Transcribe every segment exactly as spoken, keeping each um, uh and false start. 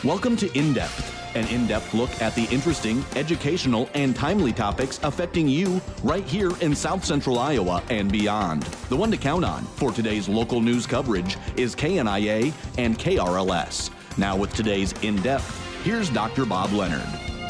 Welcome to In Depth, an in-depth look at the interesting, educational, and timely topics affecting you right here in South Central Iowa and beyond. The one to count on for today's local news coverage is K N I A and K R L S. Now with today's In Depth, here's Doctor Bob Leonard.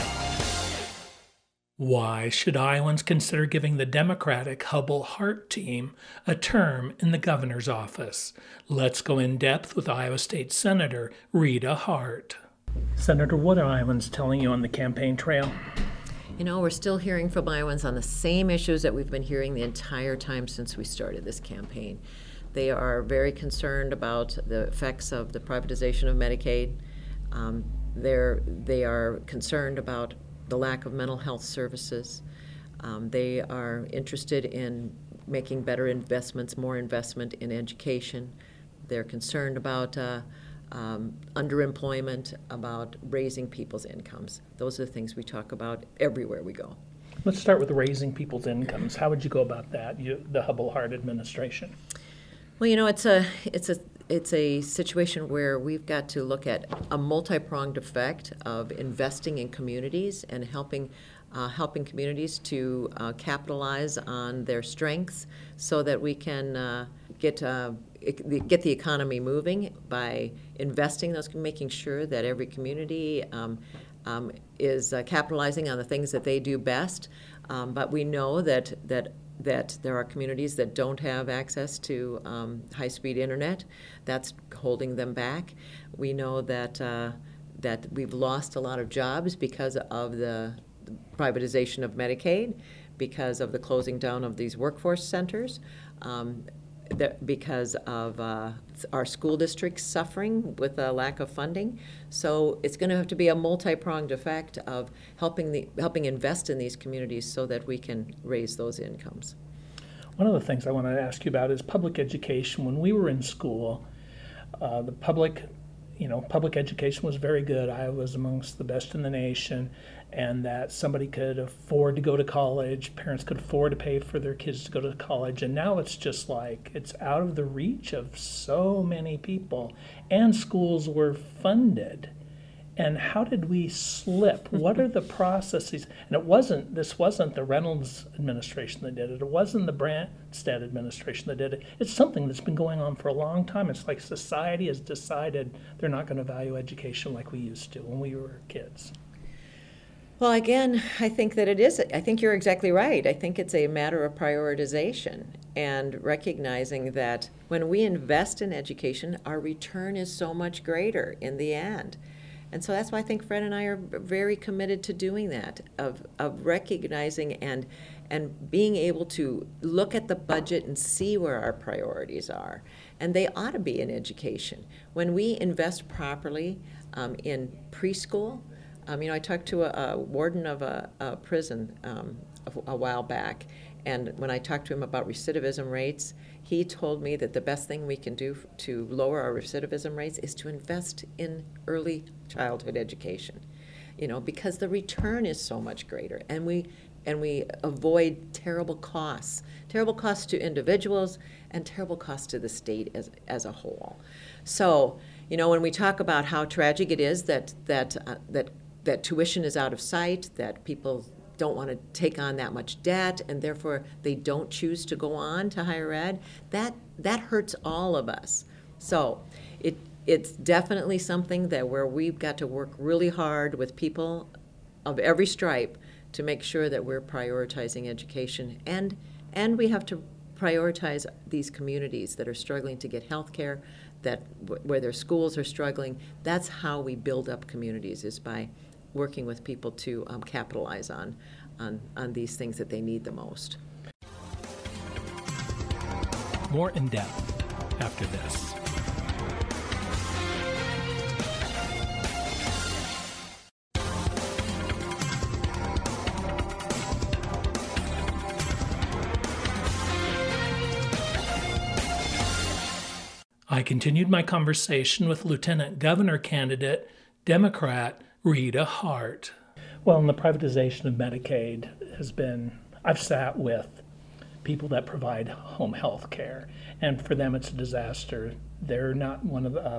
Why should Iowans consider giving the Democratic Hubbell-Hart team a term in the governor's office? Let's go in depth with Iowa State Senator Rita Hart. Senator, what are Iowans telling you on the campaign trail? You know, we're still hearing from Iowans on the same issues that we've been hearing the entire time since we started this campaign. They are very concerned about the effects of the privatization of Medicaid. Um, they're, they are concerned about the lack of mental health services. Um, they are interested in making better investments, more investment in education. They're concerned about uh, um, underemployment, about raising people's incomes. Those are the things we talk about everywhere we go. Let's start with raising people's incomes. How would you go about that, you, the Hubbell-Hart administration? Well, you know, it's a it's a it's a situation where we've got to look at a multi-pronged effect of investing in communities and helping uh, helping communities to uh, capitalize on their strengths, so that we can uh, get uh, get the economy moving by investing those, making sure that every community um, um, is uh, capitalizing on the things that they do best. Um, but we know that that. that there are communities that don't have access to um, high-speed internet. That's holding them back. We know that uh, that we've lost a lot of jobs because of the privatization of Medicaid, because of the closing down of these workforce centers, um, that because of uh, our school districts suffering with a lack of funding. So it's going to have to be a multi-pronged effect of helping the helping invest in these communities so that we can raise those incomes. One of the things I want to ask you about is public education. When we were in school, uh, the public, you know, public education was very good. Iowa was amongst the best in the nation, and that somebody could afford to go to college, parents could afford to pay for their kids to go to college, and now it's just like it's out of the reach of so many people, and schools were funded. And how did we slip? What are the processes? And it wasn't, this wasn't the Reynolds administration that did it. It wasn't the Branstad administration that did it. It's something that's been going on for a long time. It's like society has decided they're not going to value education like we used to when we were kids. Well, again, I think that it is, I think you're exactly right. I think it's a matter of prioritization and recognizing that when we invest in education, our return is so much greater in the end. And so that's why I think Fred and I are very committed to doing that, of, of recognizing and, and being able to look at the budget and see where our priorities are. And they ought to be in education. When we invest properly um, in preschool, Um, you know, I talked to a, a warden of a, a prison um, a, a while back, and when I talked to him about recidivism rates, he told me that the best thing we can do to lower our recidivism rates is to invest in early childhood education, you know, because the return is so much greater, and we and we avoid terrible costs, terrible costs to individuals and terrible costs to the state as as a whole. So, you know, when we talk about how tragic it is that that uh, that that tuition is out of sight, that people don't want to take on that much debt, and therefore they don't choose to go on to higher ed, that that hurts all of us. So it it's definitely something that where we've got to work really hard with people of every stripe to make sure that we're prioritizing education, and and we have to prioritize these communities that are struggling to get health care, that where their schools are struggling. That's how we build up communities, is by working with people to um, capitalize on, on on these things that they need the most. More in depth after this. I continued my conversation with Lieutenant Governor candidate, Democrat Rita Hart. Well, and the privatization of Medicaid has been, I've sat with people that provide home health care, and for them it's a disaster. They're not one of the, um,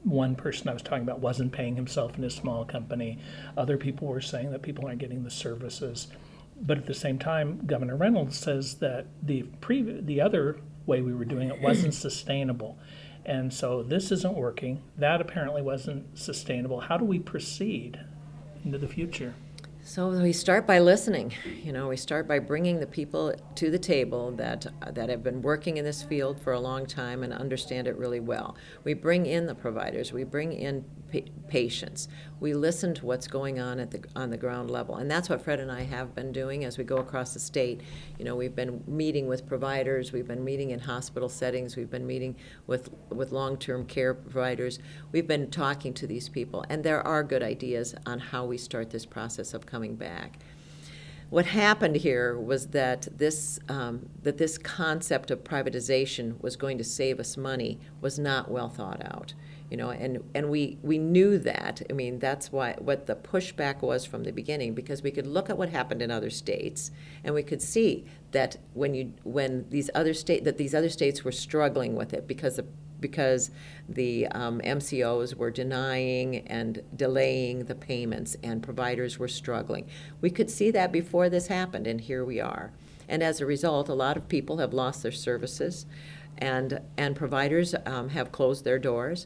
one person I was talking about wasn't paying himself in his small company. Other people were saying that people aren't getting the services. But at the same time, Governor Reynolds says that the pre- the other way we were doing it wasn't sustainable. And so this isn't working. That apparently wasn't sustainable. How do we proceed into the future? So we start by listening. You know, we start by bringing the people to the table that that have been working in this field for a long time and understand it really well. We bring in the providers. We bring in pa- patients. We listen to what's going on at the on the ground level, and that's what Fred and I have been doing as we go across the state. You know, we've been meeting with providers. We've been meeting in hospital settings. We've been meeting with with long-term care providers. We've been talking to these people, and there are good ideas on how we start this process of coming back. What happened here was that this um, that this concept of privatization was going to save us money was not well thought out, you know, and, and we, we knew that. I mean, that's why what the pushback was from the beginning, because we could look at what happened in other states, and we could see that when you when these other state that these other states were struggling with it because of because the um, M C Os were denying and delaying the payments and providers were struggling. We could see that before this happened, and here we are. And as a result, a lot of people have lost their services, and, and providers um, have closed their doors.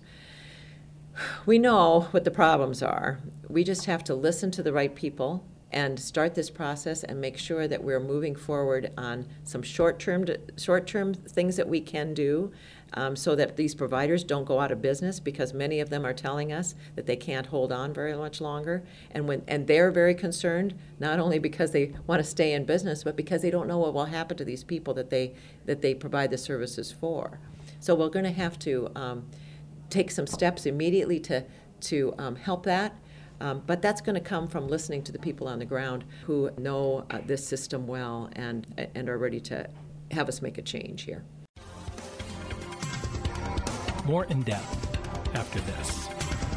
We know what the problems are. We just have to listen to the right people and start this process and make sure that we're moving forward on some short-term short-term things that we can do, um, so that these providers don't go out of business, because many of them are telling us that they can't hold on very much longer. And when and they're very concerned, not only because they want to stay in business, but because they don't know what will happen to these people that they that they provide the services for. So we're going to have to um, take some steps immediately to to um, help that. Um, but that's going to come from listening to the people on the ground who know uh, this system well and and are ready to have us make a change here. More in depth after this.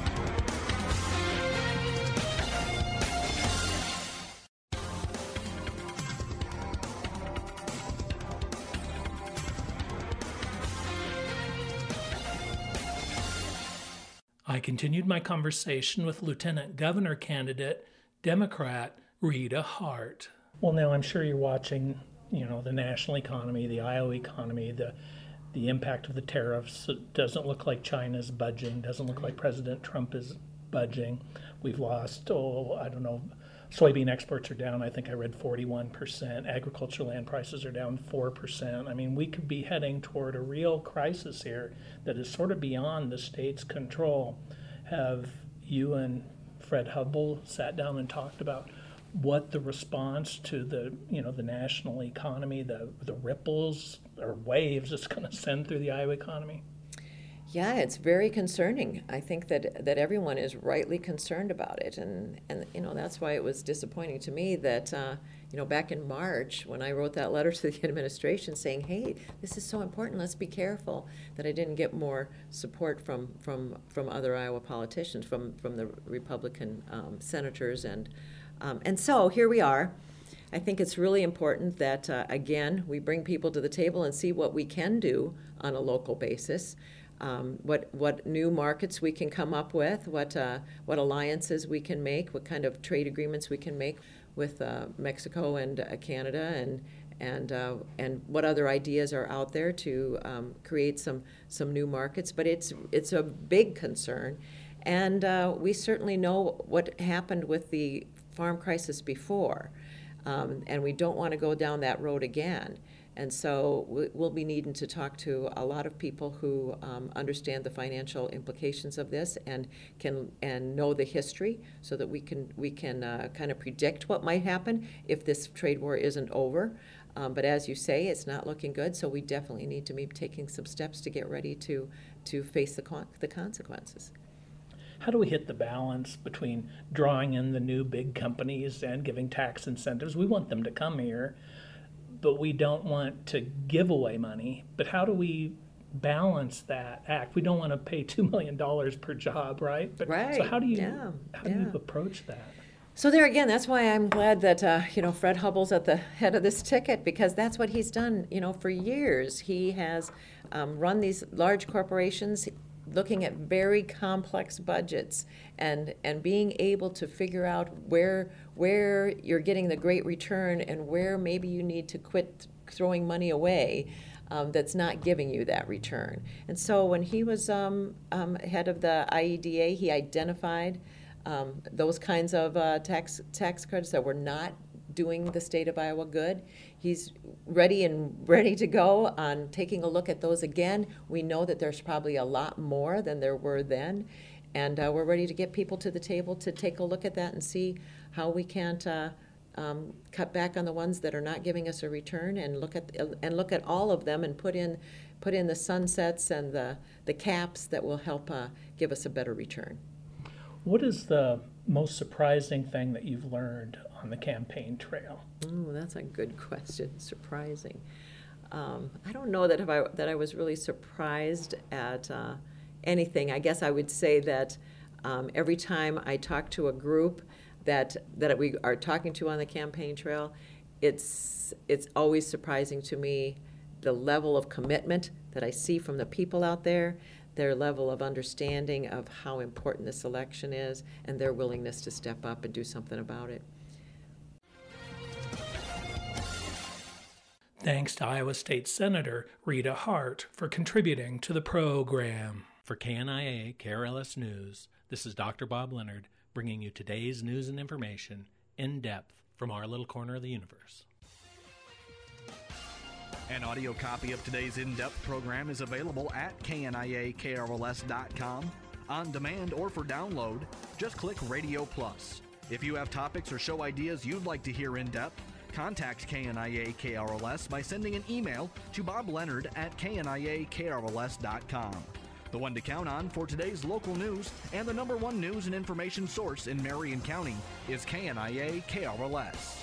I continued my conversation with Lieutenant Governor candidate, Democrat Rita Hart. Well, now I'm sure you're watching, you know, the national economy, the Iowa economy, the the impact of the tariffs. It doesn't look like China's budging. Doesn't look like President Trump is budging. We've lost, oh, I don't know, soybean exports are down. I think I read forty-one percent. Agriculture land prices are down four percent. I mean, we could be heading toward a real crisis here that is sort of beyond the state's control. Have you and Fred Hubbell sat down and talked about what the response to the, you know, the national economy, the the ripples or waves it's going to send through the Iowa economy? Yeah, it's very concerning. I think that that everyone is rightly concerned about it, and and you know that's why it was disappointing to me that uh, you know back in March when I wrote that letter to the administration saying, "Hey, this is so important. Let's be careful," that I didn't get more support from from from other Iowa politicians, from from the Republican um, senators, and um, and so here we are. I think it's really important that uh, again we bring people to the table and see what we can do on a local basis. Um, what what new markets we can come up with, what uh, what alliances we can make, what kind of trade agreements we can make with uh, Mexico and uh, Canada, and and uh, and what other ideas are out there to um, create some some new markets. But it's it's a big concern, and uh, we certainly know what happened with the farm crisis before, um, and we don't want to go down that road again. And so we'll be needing to talk to a lot of people who um, understand the financial implications of this and can and know the history, so that we can we can uh, kind of predict what might happen if this trade war isn't over. Um, but as you say, it's not looking good. So we definitely need to be taking some steps to get ready to to face the con- the consequences. How do we hit the balance between drawing in the new big companies and giving tax incentives? We want them to come here, but we don't want to give away money. But how do we balance that act? We don't want to pay two million dollars per job, right? But, right. So how do you yeah. how do yeah. you approach that? So there again, that's why I'm glad that uh, you know Fred Hubbell's at the head of this ticket, because that's what he's done. You know, for years he has um, run these large corporations looking at very complex budgets and, and being able to figure out where, where you're getting the great return and where maybe you need to quit throwing money away um, that's not giving you that return. And so when he was um, um, head of the I E D A, he identified um, those kinds of uh, tax, tax credits that were not doing the state of Iowa good. He's ready and ready to go on taking a look at those again. We know that there's probably a lot more than there were then, and uh, we're ready to get people to the table to take a look at that and see how we can't uh, um, cut back on the ones that are not giving us a return, and look at and look at all of them and put in put in the sunsets and the the caps that will help uh, give us a better return. What is the most surprising thing that you've learned on the campaign trail? Ooh, that's a good question. Surprising. Um, I don't know that if I that I was really surprised at uh, anything. I guess I would say that um, every time I talk to a group that that we are talking to on the campaign trail, it's it's always surprising to me the level of commitment that I see from the people out there, their level of understanding of how important this election is, and their willingness to step up and do something about it. Thanks to Iowa State Senator Rita Hart for contributing to the program. For K N I A K R L S News, this is Doctor Bob Leonard bringing you today's news and information in depth from our little corner of the universe. An audio copy of today's in-depth program is available at K N I A K R L S dot com. On demand or for download, just click Radio Plus. If you have topics or show ideas you'd like to hear in depth, contact K N I A K R L S by sending an email to Bob Leonard at K N I A K R L S dot com. The one to count on for today's local news and the number one news and information source in Marion County is K N I A K R L S.